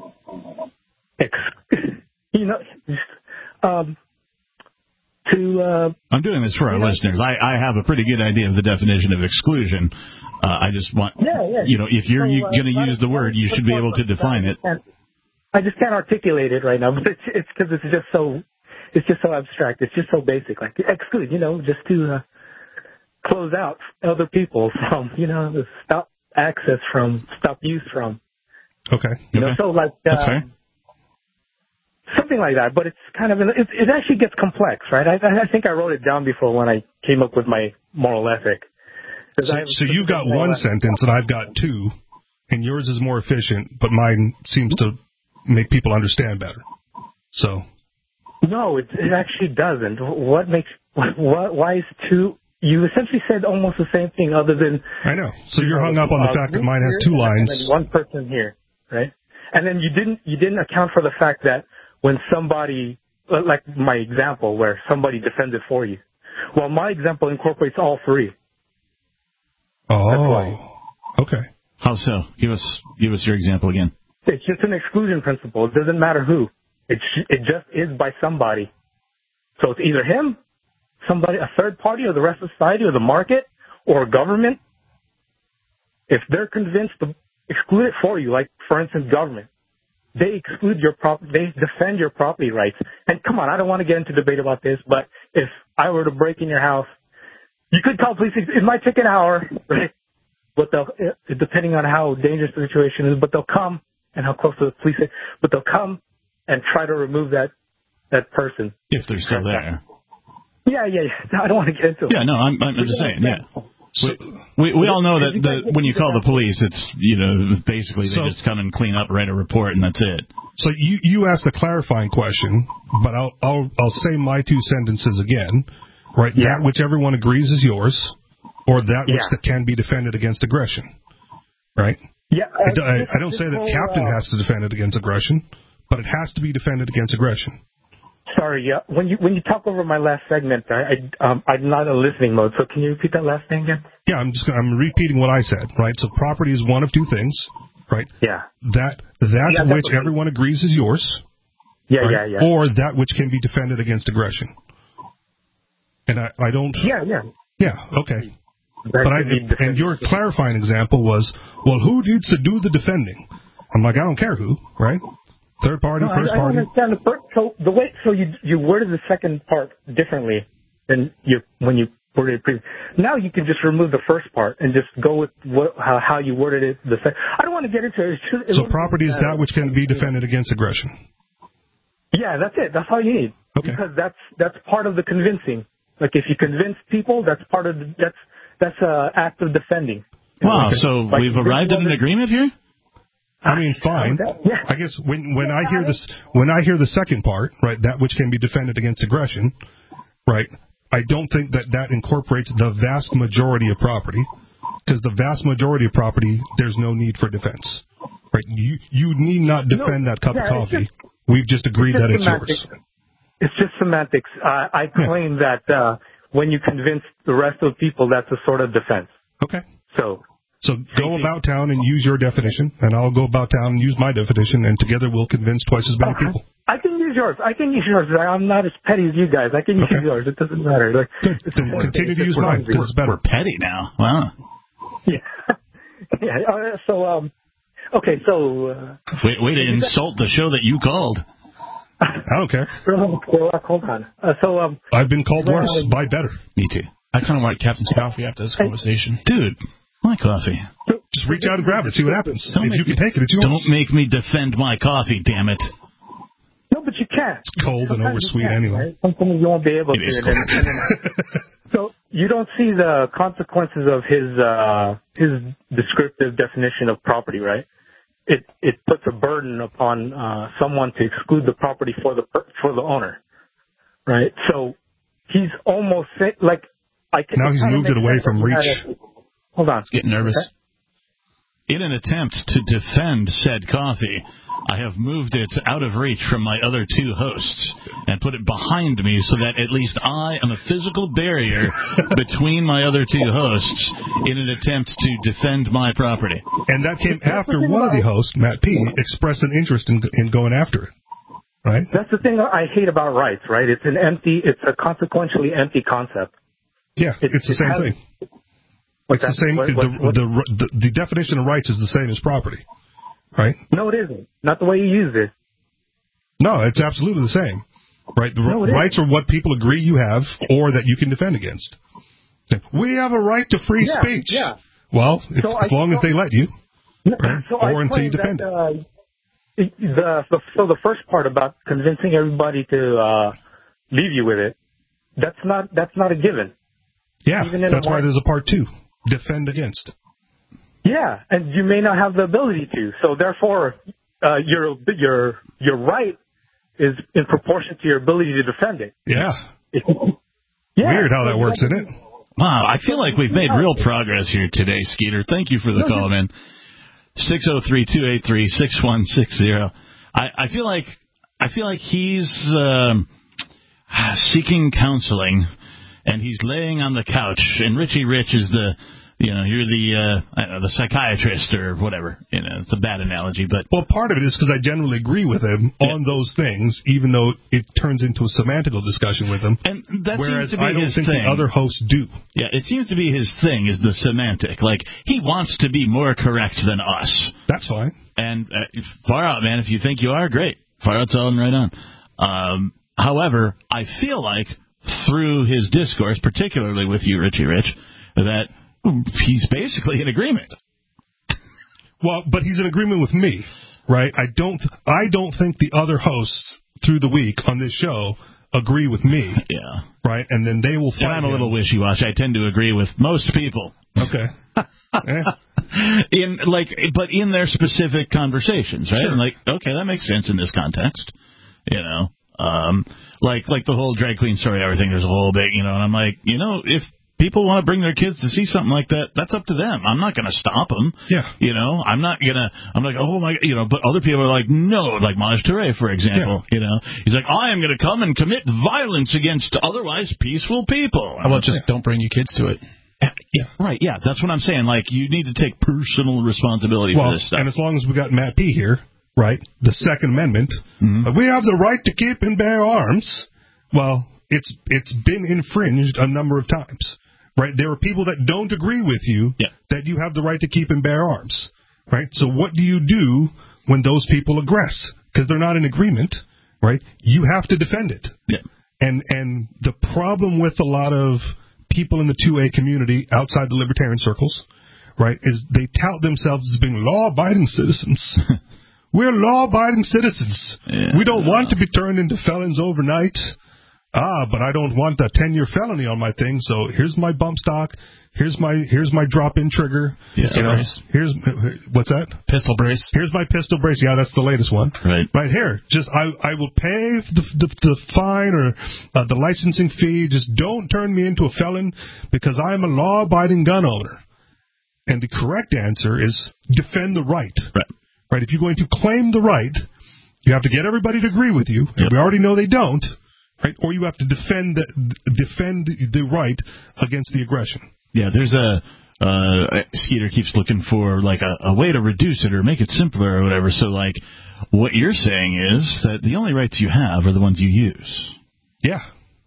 I'm doing this for our listeners. I have a pretty good idea of the definition of exclusion. I just want, if you're going to use the word, you should be able to define it. I just can't articulate it right now, but it's because it's just so abstract. It's just so basic. Like exclude, just to close out other people from, stop access from, stop use from. Okay. So that's fair. Something like that, but it's kind of, it actually gets complex, right? I think I wrote it down before when I came up with my moral ethic. So you've got one sentence and I've got two, and yours is more efficient, but mine seems to make people understand better. So. No, it actually doesn't. Why is two? You essentially said almost the same thing other than. I know. So you're hung up on the fact that mine has two lines. And one person here, right? And then you didn't account for the fact that when somebody, like my example where somebody defends it for you. Well, my example incorporates all three. Oh, okay. How so? Give us your example again. It's just an exclusion principle. It doesn't matter who. It just is by somebody. So it's either him, somebody, a third party, or the rest of society, or the market, or government. If they're convinced to exclude it for you, like for instance, government, they exclude your they defend your property rights. And come on, I don't want to get into debate about this, but if I were to break in your house, you could call police. It might take an hour, right? But depending on how dangerous the situation is, but they'll come and how close to the police, but they'll come and try to remove that person. If they're still there. Yeah. I don't want to get into it. Yeah, no, I'm just saying, yeah. So, we all know that when you call the police, it's, basically they just come and clean up, write a report, and that's it. So you asked a clarifying question, but I'll say my two sentences again, right? Yeah. That which everyone agrees is yours, or that which that can be defended against aggression, right? Yeah. I don't say that Captain has to defend it against aggression, but it has to be defended against aggression. Sorry, when you talk over my last segment, I'm not in listening mode. So can you repeat that last thing again? Yeah, I'm repeating what I said, right? So property is one of two things, right? Yeah. That which everyone agrees is yours. Yeah, right? yeah. Or that which can be defended against aggression. And I don't. Yeah. Yeah. Okay. And your clarifying example was, well, who needs to do the defending? I'm like, I don't care who, right? Third party, first party. I don't understand so you worded the second part differently than when you worded it previously. Now you can just remove the first part and just go with how you worded it. I don't want to get into it. So property is that which can be defended against aggression. Yeah, that's it. That's all you need. Okay. Because that's part of the convincing. Like if you convince people, that's part of that's an act of defending. Wow. So we've arrived at an agreement here. I mean, fine. Yeah. I guess when I hear the second part, right, that which can be defended against aggression, right, I don't think that incorporates the vast majority of property, because the vast majority of property, there's no need for defense, right? You need not defend that cup of coffee. We've just agreed that it's yours. It's just semantics. I claim that when you convince the rest of the people, that's a sort of defense. Okay. So go about town and use your definition, and I'll go about town and use my definition, and together we'll convince twice as many people. I can use yours. I'm not as petty as you guys. I can use yours. It doesn't matter. Good. Then continue to use mine, because it's better. We're petty now. Wow. Yeah. So, okay, so... Way to insult the show that you called. I don't care. Hold on. I've been called worse by better. Me too. I kind of want Captain's coffee after this conversation. Dude, my coffee. Just reach out and grab it, see what happens. If you can take it, it's yours. Don't make me defend my coffee, damn it. No, but you can't. It's cold and oversweet anyway. Right? Sometimes you won't be able to. It is cold. So you don't see the consequences of his descriptive definition of property, right? It puts a burden upon someone to exclude the property for the owner, right? So he's almost like now he's moved it away from reach. Hold on, it's getting nervous. In an attempt to defend said coffee, I have moved it out of reach from my other two hosts and put it behind me so that at least I am a physical barrier between my other two hosts in an attempt to defend my property. And that came after one of the hosts, Matt P., expressed an interest in going after it, right? That's the thing I hate about rights, right? It's a consequentially empty concept. Yeah, it's the same thing. It's the same. The definition of rights is the same as property, right? No, it isn't. Not the way you use it. No, it's absolutely the same, right? Rights are what people agree you have or that you can defend against. We have a right to free speech. Yeah. Well, as long as they let you, right? Or until you defend it. So the first part about convincing everybody to leave you with it, that's not a given. Yeah, that's why there's a part 2, defend against. Yeah, and you may not have the ability to. So therefore, your right is in proportion to your ability to defend it. Yeah. Weird how that works, isn't it? Wow, I feel like we've made real progress here today, Skeeter. Thank you for the call, man. 603-283-6160. I feel like he's seeking counseling, and he's laying on the couch, and Richie Rich is you're the psychiatrist or whatever. It's a bad analogy, but part of it is because I generally agree with him on those things, even though it turns into a semantical discussion with him. And that whereas seems to be I don't his think thing. the other hosts do. Yeah, it seems to be his thing is the semantic. Like he wants to be more correct than us. That's fine. And far out, man. If you think you are, great. Far out's on right on. However, I feel like through his discourse, particularly with you, Richie Rich, that he's basically in agreement. Well, but he's in agreement with me, right? I don't think the other hosts through the week on this show agree with me. Yeah. Right? And then they will fight. And I'm a little wishy-washy. I tend to agree with most people. Okay. But in their specific conversations, right? Sure. And okay, that makes sense in this context. Like the whole drag queen story, everything. There's a whole big, and I'm like, if people want to bring their kids to see something like that, that's up to them. I'm not going to stop them. Yeah. I'm like, oh my, but other people are like, no, like Maj Touré, for example, he's like, I am going to come and commit violence against otherwise peaceful people. How about just don't bring your kids to it? Yeah, right. Yeah, that's what I'm saying. Like, you need to take personal responsibility for this stuff. And as long as we got Matt P. here, right, the Second Amendment, we have the right to keep and bear arms. Well, it's been infringed a number of times, right? There are people that don't agree with you that you have the right to keep and bear arms, right? So what do you do when those people aggress? Because they're not in agreement, right? You have to defend it. Yeah. And the problem with a lot of people in the 2A community outside the libertarian circles, right, is they tout themselves as being law-abiding citizens. We're law-abiding citizens. Yeah. We don't want to be turned into felons overnight. But I don't want a 10-year felony on my thing, so here's my bump stock. Here's my drop-in trigger. Pistol brace. What's that? Pistol brace. Here's my pistol brace. Yeah, that's the latest one. Right here. Just I will pay the fine or the licensing fee. Just don't turn me into a felon because I'm a law-abiding gun owner. And the correct answer is defend the right. Right. If you're going to claim the right, you have to get everybody to agree with you. And we already know they don't. Right? Or you have to defend the right against the aggression. Yeah, there's Skeeter keeps looking for like a way to reduce it or make it simpler or whatever. So like what you're saying is that the only rights you have are the ones you use. Yeah.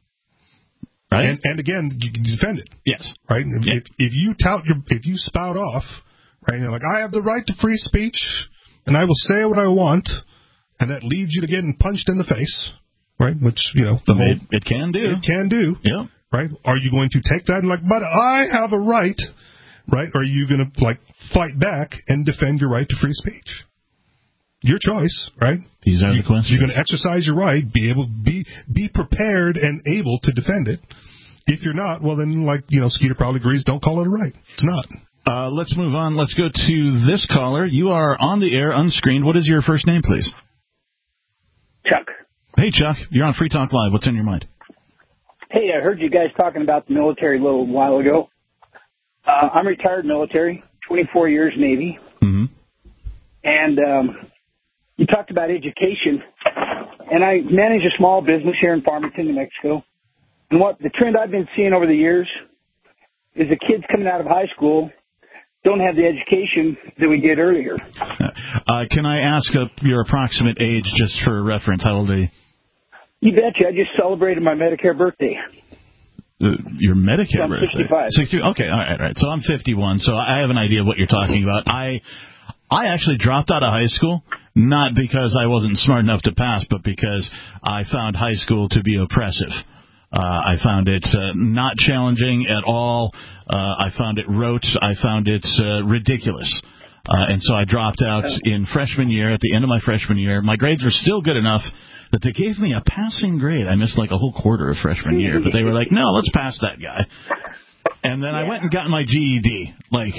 Right? And again, you can defend it. Yes. Right? If you spout off, right, you're like, I have the right to free speech and I will say what I want, and that leads you to getting punched in the face. Right, which, it can do. It can do. Yeah. Right? Are you going to take that and but I have a right, right? Or are you going to, fight back and defend your right to free speech? Your choice, right? These are the questions. You're going to exercise your right, be prepared and able to defend it. If you're not, well, then, Skeeter probably agrees, don't call it a right. It's not. Let's move on. Let's go to this caller. You are on the air, unscreened. What is your first name, please? Chuck. Hey, Chuck, you're on Free Talk Live. What's on your mind? Hey, I heard you guys talking about the military a little while ago. I'm retired military, 24 years Navy. Mm-hmm. And you talked about education. And I manage a small business here in Farmington, New Mexico. And the trend I've been seeing over the years is the kids coming out of high school don't have the education that we did earlier. Can I ask your approximate age just for reference? How old are you? You betcha. I just celebrated my Medicare birthday. Your Medicare birthday? 65. 60, okay, all right. So I'm 51, so I have an idea of what you're talking about. I actually dropped out of high school, not because I wasn't smart enough to pass, but because I found high school to be oppressive. I found it not challenging at all. I found it rote. I found it ridiculous. And so I dropped out in freshman year, at the end of my freshman year. My grades were still good enough that they gave me a passing grade. I missed like a whole quarter of freshman year, but they were like, no, let's pass that guy. And then I went and got my GED.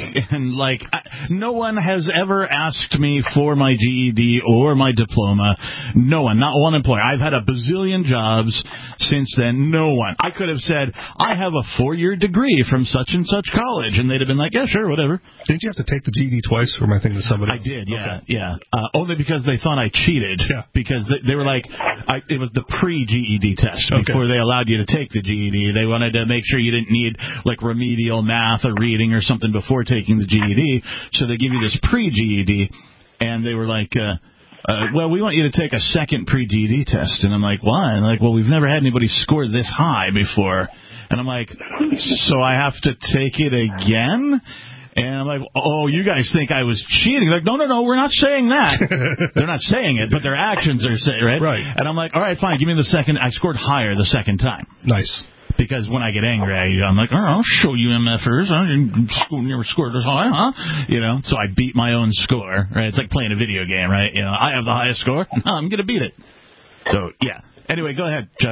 No one has ever asked me for my GED or my diploma. No one, not one employer. I've had a bazillion jobs since then. No one. I could have said, I have a 4-year degree from such and such college, and they'd have been like, yeah, sure, whatever. Didn't you have to take the GED twice, or am I thinking of somebody else? I did, yeah. Only because they thought I cheated. Yeah. Because they were like, it was the pre-GED test before they allowed you to take the GED. They wanted to make sure you didn't need like remedial math or reading or something before taking the GED. So they give you this pre-GED, and they were like, well, we want you to take a second pre-GED test. And I'm like, why? And like, well, we've never had anybody score this high before. And I'm like, so I have to take it again? And I'm like, oh, you guys think I was cheating? Like, no, we're not saying that. They're not saying it, but their actions are saying, right? Right. And I'm like, all right, fine, give me the second. I scored higher the second time. Nice. Because when I get angry, I'm like, all right, I'll show you MFers. I never scored as high, huh? You know, so I beat my own score, right? It's like playing a video game, right? You know, I have the highest score. I'm going to beat it. So, yeah. Anyway, go ahead, Chuck.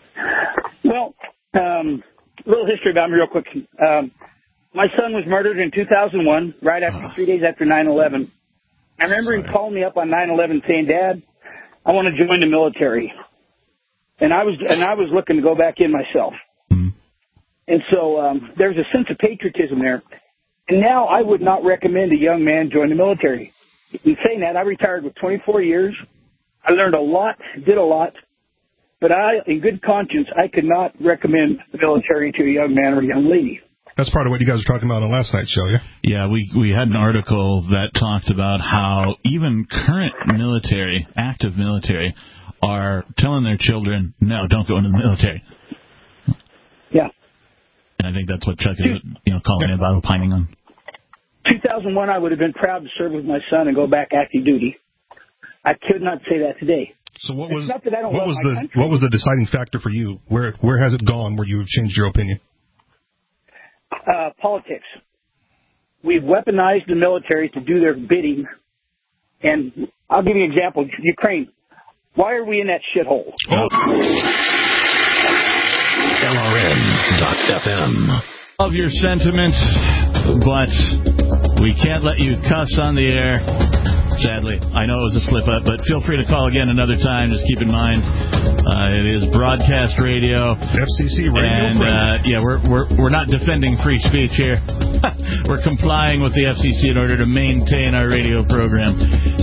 Well, a little history about me real quick. My son was murdered in 2001, right after 3 days after 9/11. I remember him calling me up on 9/11 saying, Dad, I want to join the military. And I was looking to go back in myself. And so there's a sense of patriotism there. And now I would not recommend a young man join the military. In saying that, I retired with 24 years. I learned a lot, did a lot. But in good conscience, I could not recommend the military to a young man or a young lady. That's part of what you guys were talking about on last night's show, yeah? Yeah, we had an article that talked about how even current military, active military, are telling their children, no, don't go into the military. Yeah. And I think that's what Chuck is calling in about, opining on. 2001, I would have been proud to serve with my son and go back active duty. I could not say that today. So what was the deciding factor for you? Where has it gone where you have changed your opinion? Politics. We've weaponized the military to do their bidding. And I'll give you an example. Ukraine. Why are we in that shithole? LRN.FM. Love your sentiment, but we can't let you cuss on the air. Sadly, I know it was a slip-up, but feel free to call again another time. Just keep in mind, it is broadcast radio. FCC radio. And, we're not defending free speech here. We're complying with the FCC in order to maintain our radio program.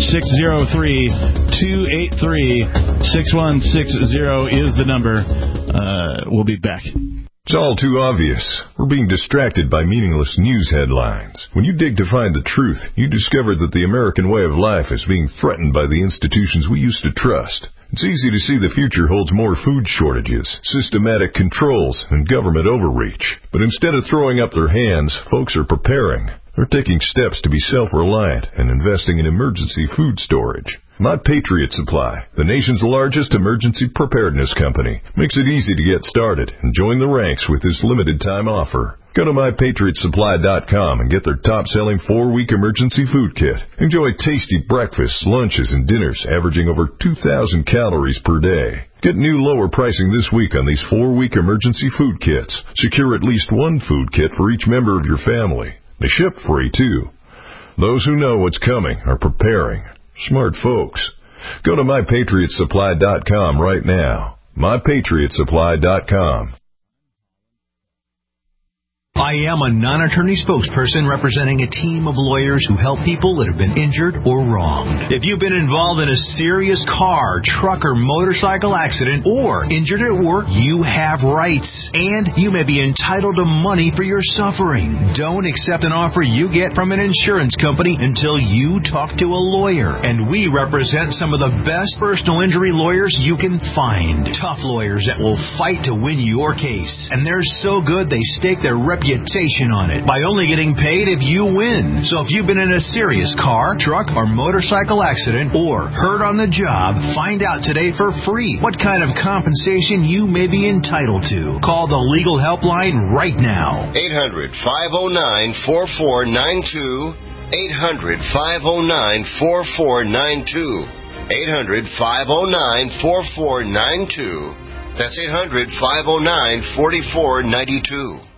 603-283-6160 is the number. We'll be back. It's all too obvious. We're being distracted by meaningless news headlines. When you dig to find the truth, you discover that the American way of life is being threatened by the institutions we used to trust. It's easy to see the future holds more food shortages, systematic controls, and government overreach. But instead of throwing up their hands, folks are preparing. They're taking steps to be self-reliant and investing in emergency food storage. My Patriot Supply, the nation's largest emergency preparedness company, makes it easy to get started and join the ranks with this limited-time offer. Go to MyPatriotSupply.com and get their top-selling 4-week emergency food kit. Enjoy tasty breakfasts, lunches, and dinners averaging over 2,000 calories per day. Get new lower pricing this week on these 4-week emergency food kits. Secure at least one food kit for each member of your family. They ship free, too. Those who know what's coming are preparing. Smart folks. Go to MyPatriotSupply.com right now. MyPatriotSupply.com. I am a non-attorney spokesperson representing a team of lawyers who help people that have been injured or wronged. If you've been involved in a serious car, truck, or motorcycle accident or injured at work, you have rights, and you may be entitled to money for your suffering. Don't accept an offer you get from an insurance company until you talk to a lawyer. And we represent some of the best personal injury lawyers you can find. Tough lawyers that will fight to win your case. And they're so good they stake their reputation on it by only getting paid if you win. So if you've been in a serious car, truck, or motorcycle accident or hurt on the job, find out today for free what kind of compensation you may be entitled to. Call the legal helpline right now. 800-509-4492. 800-509-4492. 800-509-4492. That's 800-509-4492.